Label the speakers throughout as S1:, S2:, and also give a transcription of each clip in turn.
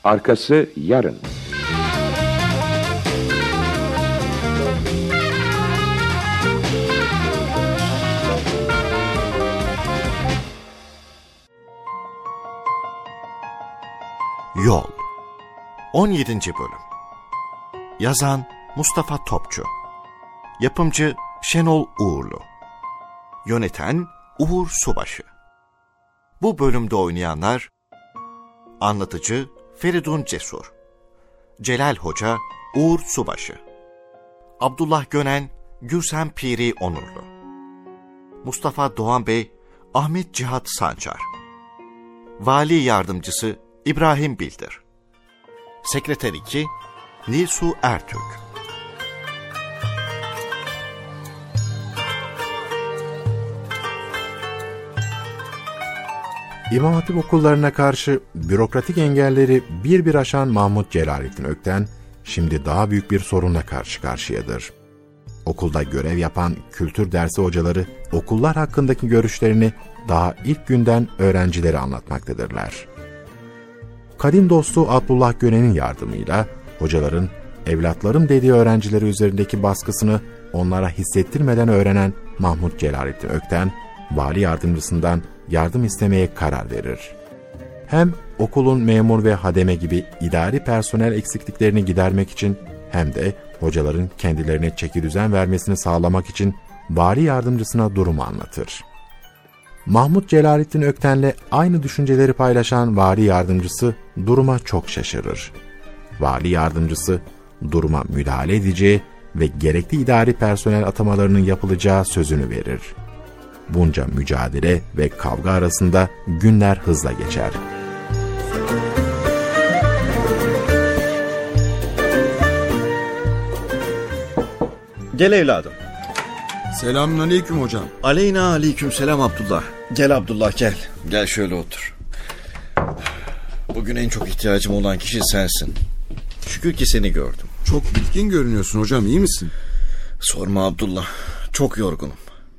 S1: Arkası yarın.
S2: Yol 17. Bölüm. Yazan Mustafa Topçu. Yapımcı Şenol Uğurlu. Yöneten Uğur Subaşı. Bu bölümde oynayanlar: anlatıcı Feridun Cesur, Celal Hoca Uğur Subaşı, Abdullah Gönen Gülsen Piri Onurlu, Mustafa Doğan Bey Ahmet Cihat Sancar, Vali Yardımcısı İbrahim Bildir, Sekreter 2 Nilsu Ertürk.
S3: İmam Hatip okullarına karşı bürokratik engelleri bir bir aşan Mahmut Celalettin Ökten, şimdi daha büyük bir sorunla karşı karşıyadır. Okulda görev yapan kültür dersi hocaları, okullar hakkındaki görüşlerini daha ilk günden öğrencilere anlatmaktadırlar. Kadim dostu Abdullah Gönen'in yardımıyla, hocaların evlatlarım dediği öğrencileri üzerindeki baskısını onlara hissettirmeden öğrenen Mahmut Celalettin Ökten, vali yardımcısından yardım istemeye karar verir. Hem okulun memur ve hademe gibi idari personel eksikliklerini gidermek için hem de hocaların kendilerine çekidüzen vermesini sağlamak için vali yardımcısına durumu anlatır. Mahmut Celalettin Ökten'le aynı düşünceleri paylaşan vali yardımcısı duruma çok şaşırır. Vali yardımcısı duruma müdahale edeceği ve gerekli idari personel atamalarının yapılacağı sözünü verir. Bunca mücadele ve kavga arasında günler hızla geçer.
S4: Gel evladım.
S5: Selamünaleyküm hocam.
S4: Aleyna aleyküm selam Abdullah. Gel Abdullah gel. Gel şöyle otur. Bugün en çok ihtiyacım olan kişi sensin. Şükür ki seni gördüm.
S5: Çok bitkin görünüyorsun hocam, iyi misin?
S4: Sorma Abdullah. Çok yorgunum.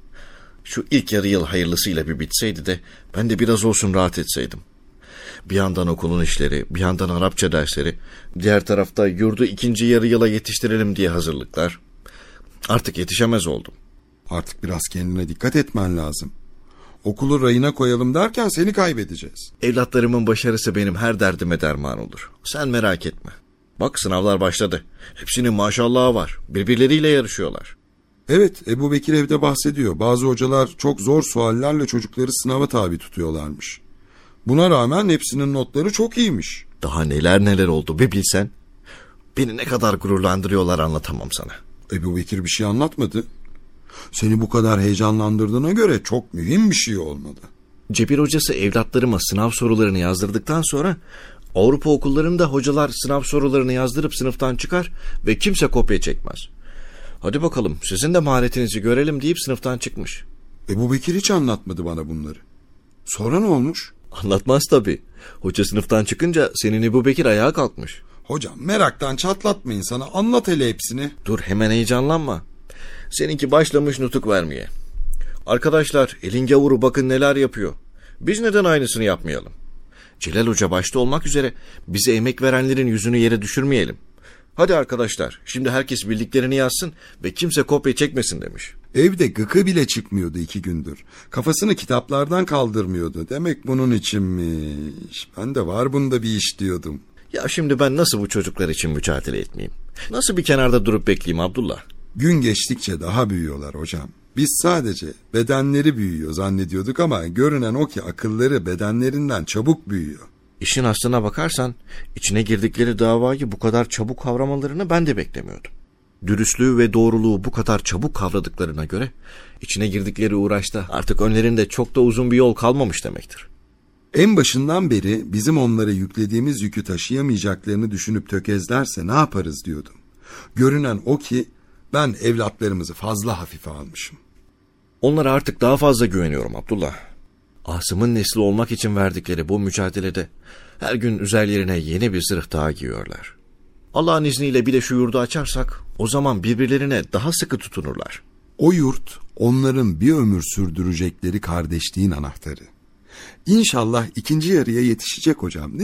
S4: Şu ilk yarı yıl hayırlısıyla bir bitseydi de ben de biraz olsun rahat etseydim. Bir yandan okulun işleri, bir yandan Arapça dersleri, diğer tarafta yurdu ikinci yarı yıla yetiştirelim diye hazırlıklar. Artık yetişemez oldum.
S5: Artık biraz kendine dikkat etmen lazım. Okulu rayına koyalım derken seni kaybedeceğiz.
S4: Evlatlarımın başarısı benim her derdime derman olur. Sen merak etme. Bak sınavlar başladı. Hepsinin maşallahı var. Birbirleriyle yarışıyorlar.
S5: Evet, Ebu Bekir evde bahsediyor. Bazı hocalar çok zor suallerle çocukları sınava tabi tutuyorlarmış. Buna rağmen hepsinin notları çok iyiymiş.
S4: Daha neler neler oldu bir bilsen. Beni ne kadar gururlandırıyorlar anlatamam sana.
S5: Ebu Bekir bir şey anlatmadı. Seni bu kadar heyecanlandırdığına göre çok mühim bir şey olmalı.
S4: Cebir hocası evlatlarıma sınav sorularını yazdırdıktan sonra Avrupa okullarında hocalar sınav sorularını yazdırıp sınıftan çıkar ve kimse kopya çekmez. Hadi bakalım sizin de maharetinizi görelim deyip sınıftan çıkmış.
S5: Ebu Bekir hiç anlatmadı bana bunları. Sonra ne olmuş?
S4: Anlatmaz tabii. Hoca sınıftan çıkınca senin Ebu Bekir ayağa kalkmış.
S5: Hocam meraktan çatlatma insanı, anlat hele hepsini.
S4: Dur hemen heyecanlanma. Seninki başlamış nutuk vermeye. Arkadaşlar elin gavuru bakın neler yapıyor. Biz neden aynısını yapmayalım? Celal Hoca başta olmak üzere bize emek verenlerin yüzünü yere düşürmeyelim. Hadi arkadaşlar şimdi herkes bildiklerini yazsın ve kimse kopya çekmesin demiş.
S5: Evde gıkı bile çıkmıyordu 2 gündür. Kafasını kitaplardan kaldırmıyordu. Demek bunun içinmiş. Ben de var bunda bir iş diyordum.
S4: Ya şimdi ben nasıl bu çocuklar için mücadele etmeyeyim? Nasıl bir kenarda durup bekleyeyim Abdullah?
S5: Gün geçtikçe daha büyüyorlar hocam. Biz sadece bedenleri büyüyor zannediyorduk ama görünen o ki akılları bedenlerinden çabuk büyüyor.
S4: İşin aslına bakarsan içine girdikleri davayı bu kadar çabuk kavramalarını ben de beklemiyordum. Dürüstlüğü ve doğruluğu bu kadar çabuk kavradıklarına göre içine girdikleri uğraşta artık önlerinde çok da uzun bir yol kalmamış demektir.
S5: En başından beri bizim onlara yüklediğimiz yükü taşıyamayacaklarını düşünüp tökezlerse ne yaparız diyordum. Görünen o ki ben evlatlarımızı fazla hafife almışım.
S4: Onlara artık daha fazla güveniyorum Abdullah. Asım'ın nesli olmak için verdikleri bu mücadelede her gün üzerlerine yeni bir zırh daha giyiyorlar. Allah'ın izniyle bir de şu yurdu açarsak o zaman birbirlerine daha sıkı tutunurlar.
S5: O yurt onların bir ömür sürdürecekleri kardeşliğin anahtarı. İnşallah ikinci yarıya yetişecek hocam, değil mi?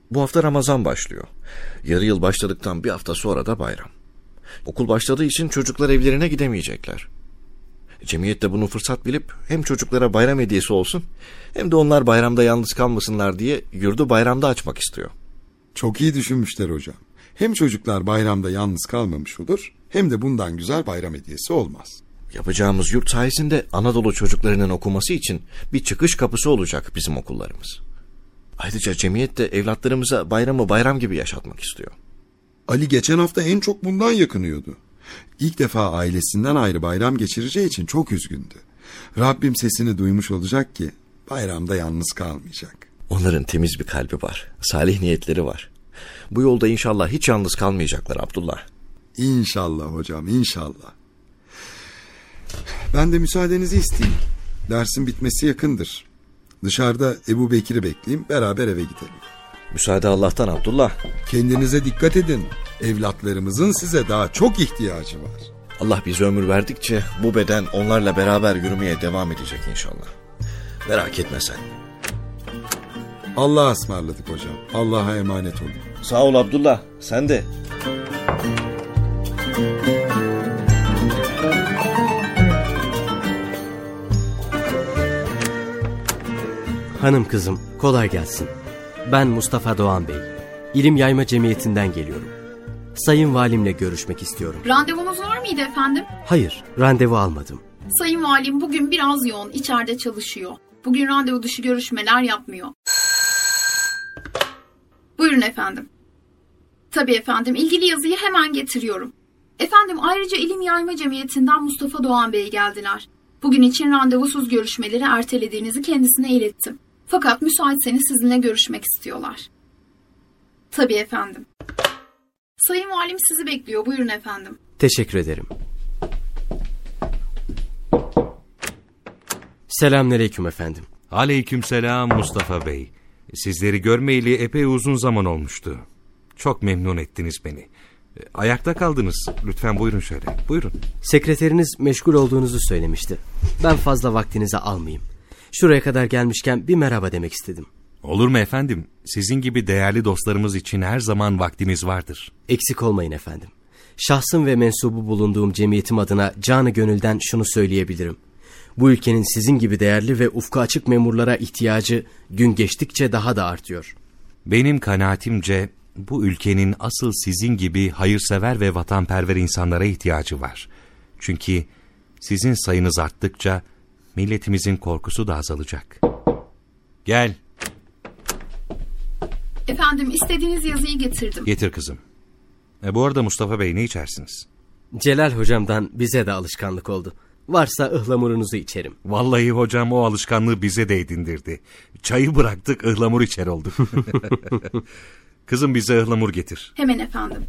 S4: Bu hafta Ramazan başlıyor. Yarı yıl başladıktan bir hafta sonra da bayram. Okul başladığı için çocuklar evlerine gidemeyecekler. Cemiyet de bunu fırsat bilip hem çocuklara bayram hediyesi olsun hem de onlar bayramda yalnız kalmasınlar diye yurdu bayramda açmak istiyor.
S5: Çok iyi düşünmüşler hocam. Hem çocuklar bayramda yalnız kalmamış olur, hem de bundan güzel bayram hediyesi olmaz.
S4: Yapacağımız yurt sayesinde Anadolu çocuklarının okuması için bir çıkış kapısı olacak bizim okullarımız. Ayrıca cemiyet de evlatlarımıza bayramı bayram gibi yaşatmak istiyor.
S5: Ali geçen hafta en çok bundan yakınıyordu. İlk defa ailesinden ayrı bayram geçireceği için çok üzgündü. Rabbim sesini duymuş olacak ki bayramda yalnız kalmayacak.
S4: Onların temiz bir kalbi var, salih niyetleri var. Bu yolda inşallah hiç yalnız kalmayacaklar Abdullah.
S5: İnşallah hocam, inşallah. Ben de müsaadenizi isteyeyim. Dersin bitmesi yakındır. Dışarıda Ebu Bekir'i bekleyeyim, beraber eve gidelim.
S4: Müsaade Allah'tan Abdullah.
S5: Kendinize dikkat edin. Evlatlarımızın size daha çok ihtiyacı var.
S4: Allah bize ömür verdikçe bu beden onlarla beraber yürümeye devam edecek inşallah. Merak etme sen.
S5: Allah'a ısmarladık hocam. Allah'a emanet olun.
S4: Sağ ol Abdullah, sen de.
S1: Hanım kızım, kolay gelsin. Ben Mustafa Doğan Bey. İlim Yayma Cemiyeti'nden geliyorum. Sayın Valimle görüşmek istiyorum.
S6: Randevunuz var mıydı efendim?
S1: Hayır, randevu almadım.
S6: Sayın Valim bugün biraz yoğun, içeride çalışıyor. Bugün randevu dışı görüşmeler yapmıyor. Buyurun efendim. Tabii efendim, ilgili yazıyı hemen getiriyorum. Efendim, ayrıca İlim Yayma Cemiyeti'nden Mustafa Doğan Bey geldiler. Bugün için randevusuz görüşmeleri ertelediğinizi kendisine ilettim. Fakat müsaitseniz sizinle görüşmek istiyorlar. Tabii efendim. Sayın Valim sizi bekliyor. Buyurun efendim.
S1: Teşekkür ederim. Selamünaleyküm efendim.
S7: Aleykümselam Mustafa Bey. Sizleri görmeyeli epey uzun zaman olmuştu. Çok memnun ettiniz beni. Ayakta kaldınız. Lütfen buyurun şöyle. Buyurun.
S1: Sekreteriniz meşgul olduğunuzu söylemişti. Ben fazla vaktinizi almayayım. Şuraya kadar gelmişken bir merhaba demek istedim.
S7: Olur mu efendim? Sizin gibi değerli dostlarımız için her zaman vaktimiz vardır.
S1: Eksik olmayın efendim. Şahsım ve mensubu bulunduğum cemiyetim adına canı gönülden şunu söyleyebilirim. Bu ülkenin sizin gibi değerli ve ufku açık memurlara ihtiyacı gün geçtikçe daha da artıyor.
S7: Benim kanaatimce bu ülkenin asıl sizin gibi hayırsever ve vatanperver insanlara ihtiyacı var. Çünkü sizin sayınız arttıkça milletimizin korkusu da azalacak. Gel.
S6: Efendim, istediğiniz yazıyı getirdim.
S7: Getir kızım. Bu arada Mustafa Bey, ne içersiniz?
S1: Celal hocamdan bize de alışkanlık oldu. Varsa ıhlamurunuzu içerim.
S7: Vallahi hocam o alışkanlığı bize de edindirdi. Çayı bıraktık, ıhlamur içer olduk. Kızım, bize ıhlamur getir.
S6: Hemen efendim.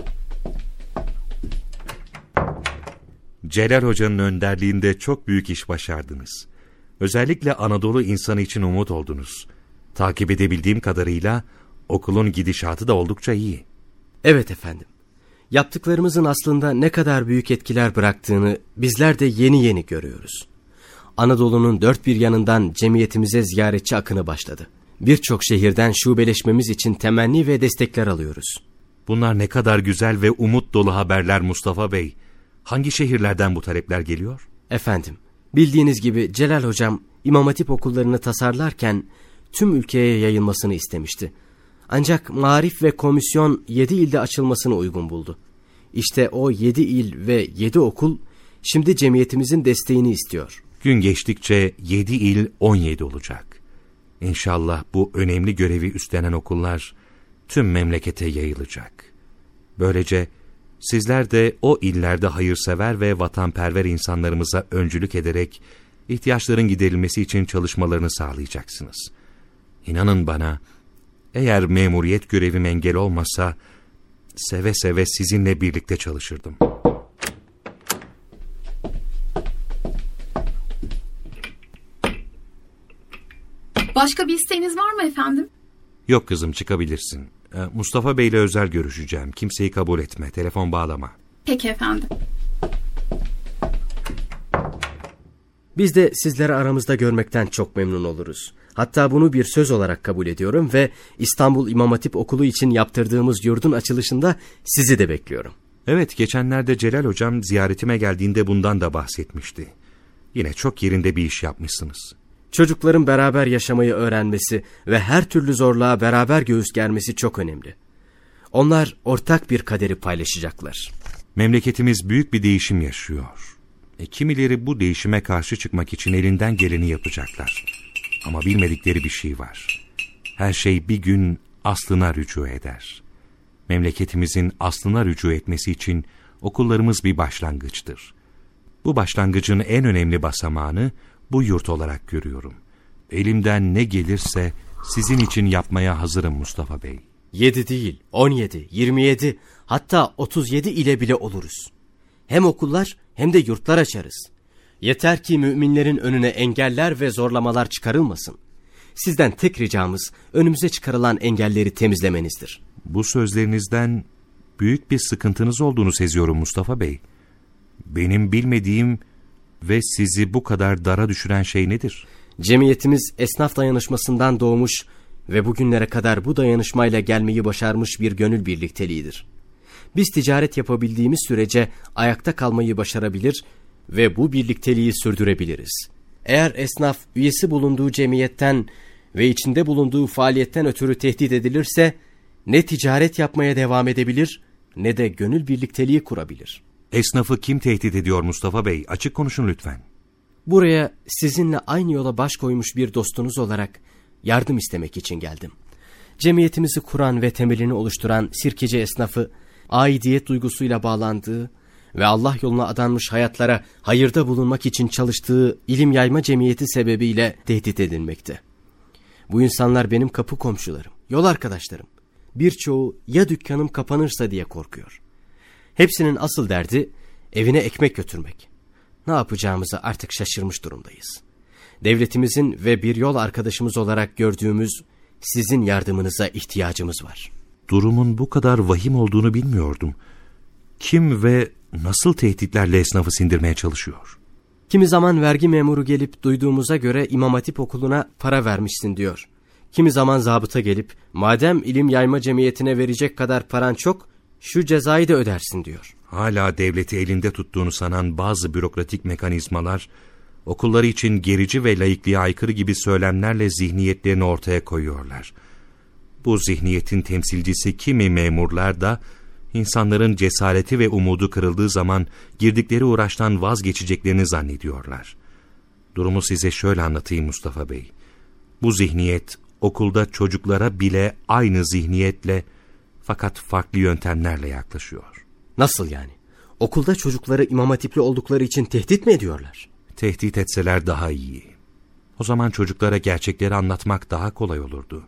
S7: Celal Hoca'nın önderliğinde çok büyük iş başardınız. Özellikle Anadolu insanı için umut oldunuz. Takip edebildiğim kadarıyla okulun gidişatı da oldukça iyi.
S1: Evet efendim. Yaptıklarımızın aslında ne kadar büyük etkiler bıraktığını bizler de yeni yeni görüyoruz. Anadolu'nun dört bir yanından cemiyetimize ziyaretçi akını başladı. Birçok şehirden şubeleşmemiz için temenni ve destekler alıyoruz.
S7: Bunlar ne kadar güzel ve umut dolu haberler Mustafa Bey. Hangi şehirlerden bu talepler geliyor?
S1: Efendim, bildiğiniz gibi Celal Hocam İmam Hatip okullarını tasarlarken tüm ülkeye yayılmasını istemişti. Ancak Maarif ve Komisyon 7 ilde açılmasını uygun buldu. İşte o 7 il ve 7 okul şimdi cemiyetimizin desteğini istiyor.
S7: Gün geçtikçe 7 il 17 olacak. İnşallah bu önemli görevi üstlenen okullar tüm memlekete yayılacak. Böylece sizler de o illerde hayırsever ve vatanperver insanlarımıza öncülük ederek ihtiyaçların giderilmesi için çalışmalarını sağlayacaksınız. İnanın bana, eğer memuriyet görevim engel olmasa seve seve sizinle birlikte çalışırdım.
S6: Başka bir isteğiniz var mı efendim?
S7: Yok kızım, çıkabilirsin. Mustafa Bey'le özel görüşeceğim. Kimseyi kabul etme. Telefon bağlama.
S6: Peki efendim.
S1: Biz de sizleri aramızda görmekten çok memnun oluruz. Hatta bunu bir söz olarak kabul ediyorum ve İstanbul İmam Hatip Okulu için yaptırdığımız yurdun açılışında sizi de bekliyorum.
S7: Evet, geçenlerde Celal Hocam ziyaretime geldiğinde bundan da bahsetmişti. Yine çok yerinde bir iş yapmışsınız.
S1: Çocukların beraber yaşamayı öğrenmesi ve her türlü zorluğa beraber göğüs germesi çok önemli. Onlar ortak bir kaderi paylaşacaklar.
S7: Memleketimiz büyük bir değişim yaşıyor. Kimileri bu değişime karşı çıkmak için elinden geleni yapacaklar. Ama bilmedikleri bir şey var. Her şey bir gün aslına rücu eder. Memleketimizin aslına rücu etmesi için okullarımız bir başlangıçtır. Bu başlangıcın en önemli basamağını bu yurt olarak görüyorum. Elimden ne gelirse sizin için yapmaya hazırım Mustafa Bey.
S1: 7 değil, 17, 27, hatta 37 ile bile oluruz. Hem okullar hem de yurtlar açarız. Yeter ki müminlerin önüne engeller ve zorlamalar çıkarılmasın. Sizden tek ricamız önümüze çıkarılan engelleri temizlemenizdir.
S7: Bu sözlerinizden büyük bir sıkıntınız olduğunu seziyorum Mustafa Bey. Benim bilmediğim ve sizi bu kadar dara düşüren şey nedir?
S1: Cemiyetimiz esnaf dayanışmasından doğmuş ve bugünlere kadar bu dayanışmayla gelmeyi başarmış bir gönül birlikteliğidir. Biz ticaret yapabildiğimiz sürece ayakta kalmayı başarabilir ve bu birlikteliği sürdürebiliriz. Eğer esnaf üyesi bulunduğu cemiyetten ve içinde bulunduğu faaliyetten ötürü tehdit edilirse ne ticaret yapmaya devam edebilir ne de gönül birlikteliği kurabilir.
S7: Esnafı kim tehdit ediyor Mustafa Bey? Açık konuşun lütfen.
S1: Buraya sizinle aynı yola baş koymuş bir dostunuz olarak yardım istemek için geldim. Cemiyetimizi kuran ve temelini oluşturan Sirkeci esnafı, aidiyet duygusuyla bağlandığı ve Allah yoluna adanmış hayatlara hayırda bulunmak için çalıştığı ilim yayma cemiyeti sebebiyle tehdit edilmekte. Bu insanlar benim kapı komşularım, yol arkadaşlarım. Birçoğu ya dükkanım kapanırsa diye korkuyor. Hepsinin asıl derdi evine ekmek götürmek. Ne yapacağımızı artık şaşırmış durumdayız. Devletimizin ve bir yol arkadaşımız olarak gördüğümüz sizin yardımınıza ihtiyacımız var.
S7: Durumun bu kadar vahim olduğunu bilmiyordum. Kim ve nasıl tehditlerle esnafı sindirmeye çalışıyor?
S1: Kimi zaman vergi memuru gelip duyduğumuza göre İmam Hatip Okulu'na para vermişsin diyor. Kimi zaman zabıta gelip madem ilim yayma cemiyetine verecek kadar paran çok, şu cezayı da ödersin diyor.
S7: Hala devleti elinde tuttuğunu sanan bazı bürokratik mekanizmalar, okulları için gerici ve laikliğe aykırı gibi söylemlerle zihniyetlerini ortaya koyuyorlar. Bu zihniyetin temsilcisi kimi memurlar da, insanların cesareti ve umudu kırıldığı zaman girdikleri uğraştan vazgeçeceklerini zannediyorlar. Durumu size şöyle anlatayım Mustafa Bey. Bu zihniyet okulda çocuklara bile aynı zihniyetle fakat farklı yöntemlerle yaklaşıyor.
S1: Nasıl yani? Okulda çocukları İmam Hatipli oldukları için tehdit mi ediyorlar?
S7: Tehdit etseler daha iyi. O zaman çocuklara gerçekleri anlatmak daha kolay olurdu.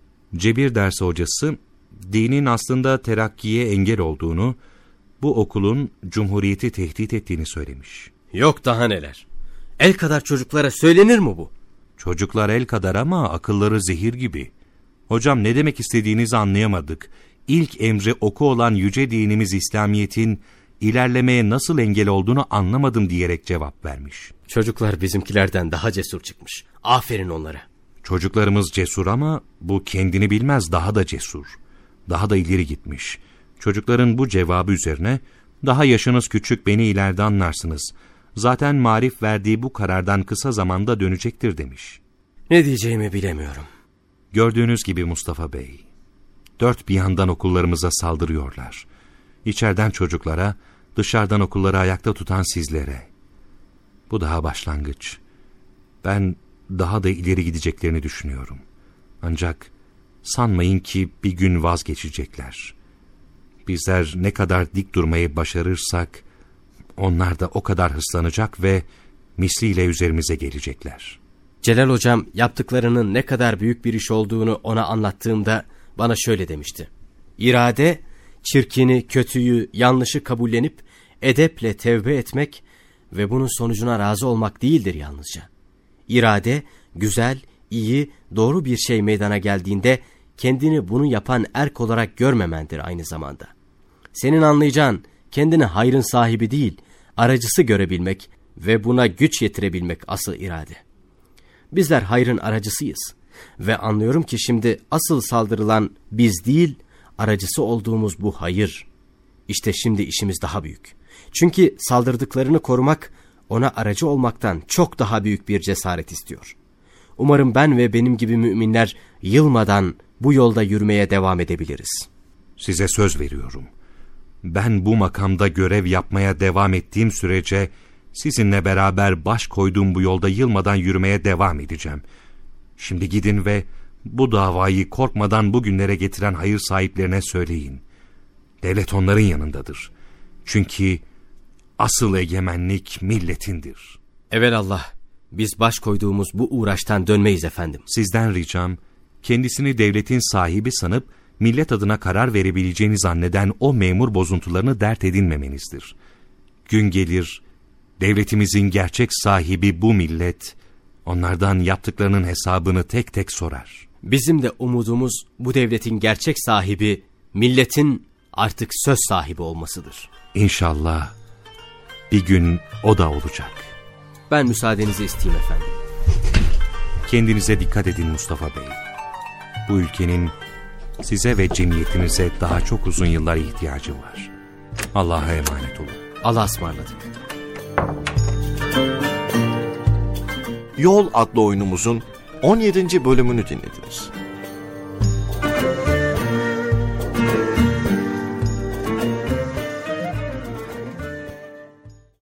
S7: Cebir dersi hocası, dinin aslında terakkiye engel olduğunu, bu okulun cumhuriyeti tehdit ettiğini söylemiş.
S1: Yok daha neler. El kadar çocuklara söylenir mi bu?
S7: Çocuklar el kadar ama akılları zehir gibi. Hocam ne demek istediğinizi anlayamadık. İlk emri oku olan yüce dinimiz İslamiyet'in ilerlemeye nasıl engel olduğunu anlamadım diyerek cevap vermiş.
S1: Çocuklar bizimkilerden daha cesur çıkmış. Aferin onlara.
S7: Çocuklarımız cesur ama bu kendini bilmez daha da cesur. Daha da ileri gitmiş. Çocukların bu cevabı üzerine daha yaşınız küçük beni ileride anlarsınız. Zaten marif verdiği bu karardan kısa zamanda dönecektir demiş.
S1: Ne diyeceğimi bilemiyorum.
S7: Gördüğünüz gibi Mustafa Bey, dört bir yandan okullarımıza saldırıyorlar. İçeriden çocuklara, dışarıdan okulları ayakta tutan sizlere. Bu daha başlangıç. Ben daha da ileri gideceklerini düşünüyorum. Ancak sanmayın ki bir gün vazgeçecekler. Bizler ne kadar dik durmayı başarırsak, onlar da o kadar hırslanacak ve misliyle üzerimize gelecekler.
S1: Celal hocam yaptıklarının ne kadar büyük bir iş olduğunu ona anlattığımda bana şöyle demişti. İrade, çirkini, kötüyü, yanlışı kabullenip edeple tevbe etmek ve bunun sonucuna razı olmak değildir yalnızca. İrade, güzel, iyi, doğru bir şey meydana geldiğinde kendini bunu yapan erk olarak görmemendir aynı zamanda. Senin anlayacağın kendini hayrın sahibi değil, aracısı görebilmek ve buna güç yetirebilmek asıl irade. Bizler hayrın aracısıyız ve anlıyorum ki şimdi asıl saldırılan biz değil, aracısı olduğumuz bu hayır. İşte şimdi işimiz daha büyük. Çünkü saldırdıklarını korumak, ona aracı olmaktan çok daha büyük bir cesaret istiyor. Umarım ben ve benim gibi müminler yılmadan bu yolda yürümeye devam edebiliriz.
S7: Size söz veriyorum. Ben bu makamda görev yapmaya devam ettiğim sürece sizinle beraber baş koyduğum bu yolda yılmadan yürümeye devam edeceğim. Şimdi gidin ve bu davayı korkmadan bugünlere getiren hayır sahiplerine söyleyin. Devlet onların yanındadır. Çünkü asıl egemenlik milletindir.
S1: Evelallah, biz baş koyduğumuz bu uğraştan dönmeyiz efendim.
S7: Sizden ricam, kendisini devletin sahibi sanıp millet adına karar verebileceğini zanneden o memur bozuntularını dert edinmemenizdir. Gün gelir, devletimizin gerçek sahibi bu millet, onlardan yaptıklarının hesabını tek tek sorar.
S1: Bizim de umudumuz bu devletin gerçek sahibi, milletin artık söz sahibi olmasıdır.
S7: İnşallah bir gün o da olacak.
S1: Ben müsaadenizi isteyeyim efendim.
S7: Kendinize dikkat edin Mustafa Bey. Bu ülkenin size ve cemiyetinize daha çok uzun yıllar ihtiyacı var. Allah'a emanet olun.
S1: Allah'a ısmarladık.
S2: Yol adlı oyunumuzun 17. bölümünü dinlediniz.